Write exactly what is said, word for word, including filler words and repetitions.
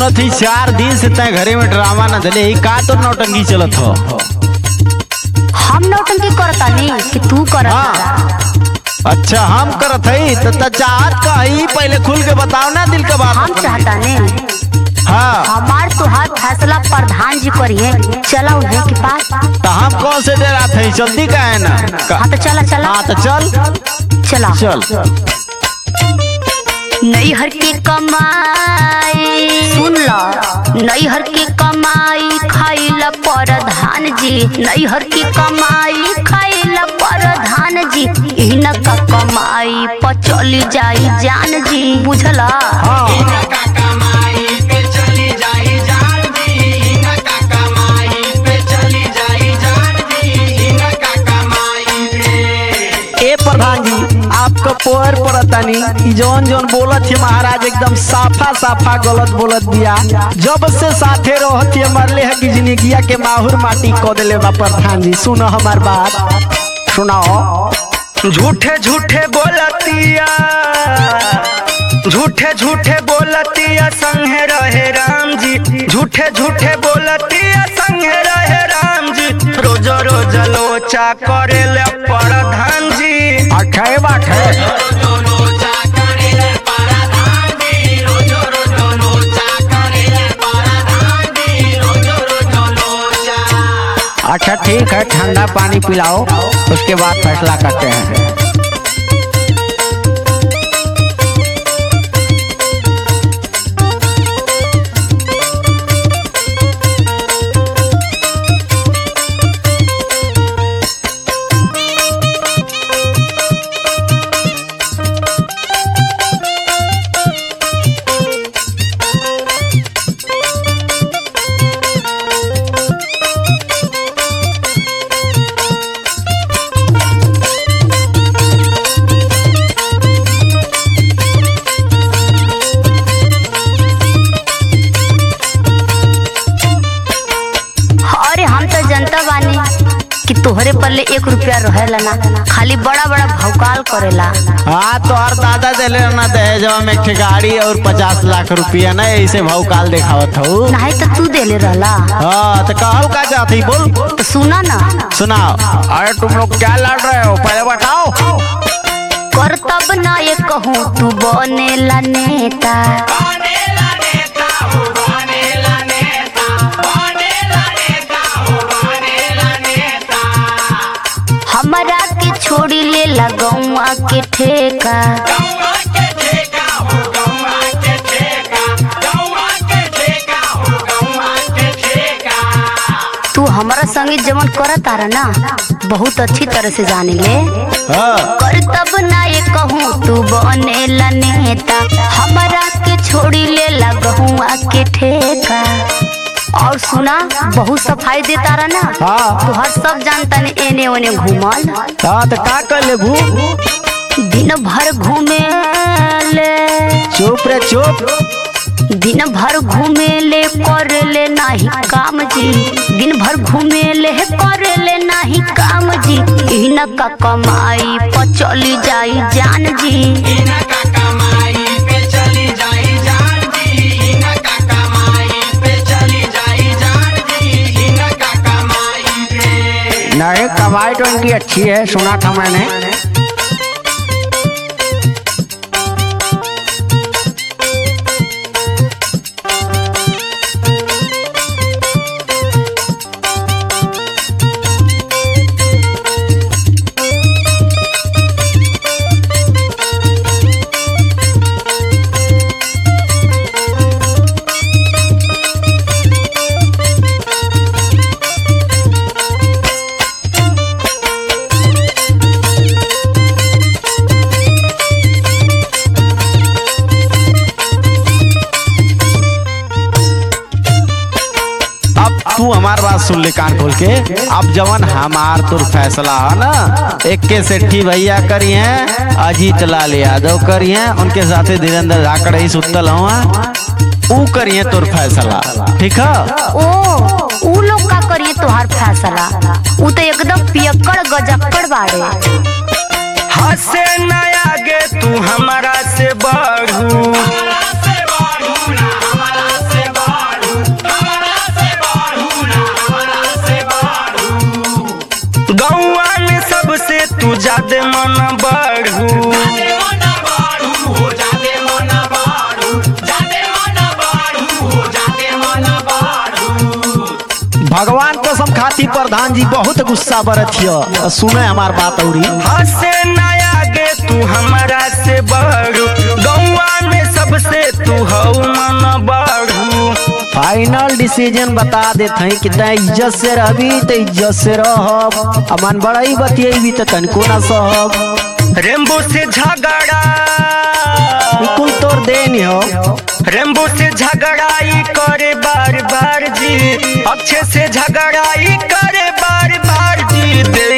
बोलत ही चार दिन से तय घरे में ड्रामा न चले ही का तो नौटंकी चलत हो। हम नौटंकी करता नहीं कि तू करता। हाँ। अच्छा हम करत हई तो चाहत का ही पहले खुल के बताओ ना दिल का बात। हम चाहता नहीं। हाँ हमार तो हाथ फैसला प्रधान जी करिए, चला उन्हें के पास। तो हम कौन से डेरा थे जल्दी का है ना। हाँ तो चला चला। हाँ तो चल चला चल। नैहर की कमाई सुन लो, नैहर की कमाई खाइला प्रधान जी, नैहर की कमाई खाइला प्रधान जी, इहन का कमाई पर चली जाई जान जी, बुझला। हाँ। प्रधान जी आपका पोर पड़तानी जौन जौन बोलत है महाराज एकदम साफा साफा गलत बोलत दिया। जब से साथे रहत है मरले है कि जिंदगिया के माहुर माटी को देले बा। प्रधान जी सुनो हमार बात सुनाओ। झूठे झूठे बोलतिया झूठे झूठे बोलतिया संगे रहे राम जी, झूठे झूठे बोलतिया संगे रहे राम जी, रोज रोज लोचा करे ले प्रधान जी। अठे बाठे अच्छा ठीक है ठंडा पानी पिलाओ उसके बाद फैसला करते हैं। तोहरे पल्ले एक रुपया रहेला ना, खाली बड़ा बड़ा भौकाल करेला। हाँ तो हर दादा देले ना दहेजवा में एक गाड़ी और पचास लाख रुपया ना ऐसे भौकाल दिखावत हो। नहीं तो तू देले रहला। हाँ तो कहल का चाहती बोल। तो सुना ना सुनाओ। अरे तुम लोग क्या लड़ रहे हो पहले बताओ। कर तब ना ये कहूँ तू बनेला नेता, हमरा के छोड़ी ले लगौआ के ठेका, तू हमारा संगे जमन करत तारा ना बहुत अच्छी तरह से जाने ले। हाँ। कर तब ना ये कहूँ तू बनेला नेता, हमरा के छोड़ी ले लगौआ के ठेका। और सुना बहुत सफाई देता रहा ना। हाँ। तो हर सब जानता ने एने ओने घूमल। हाँ तो का कर ले भू दिन भर घूमे ले। चुप रे चुप। दिन भर घूमे ले कर ले नाही काम जी, दिन भर घूमे ले कर ले नाही काम जी, इहन का कमाई पर चली जाई जान जी। नहीं कमाई तो इनकी अच्छी है सुना था मैंने। तू हमार बात सुन ले कान खोल के। अब जवन हमार तुर फैसला है ना, एक के सेठी भैया करी हैं, अजीत लाल यादव करी हैं, उनके साथे धीरेन्द्र झाकड़ ही सुतल हुआ ऊ करिए तुर फैसला। ठीक है। ओ ऊ लोग का करिए तुहार फैसला? ऊ तो एकदम पियक्कड़ गजक्कड़ बाड़े। हसे न आगे तू हमारा से बढ़ू, जादे मन बढ़ू। भगवान कसम खाती प्रधान जी बहुत गुस्सा बरतिया। सुने हमार बात औरी हंसे नया गे तू हमारा से बढ़ू, गौवा में सबसे तू हऊ मन बढ़ू। फाइनल डिसीजन बता देते हैं कि तय इज्जत से रहबी तो इज्जत से रहब, अमन बड़ाई बतियेबी तो तनको ना सहब। रेम्बो से झगड़ा बिल्कुल तोर देनी हो। रेम्बो से झगड़ाई करे बार बार जी, अक्षय से झगड़ाई करे बार बार जी।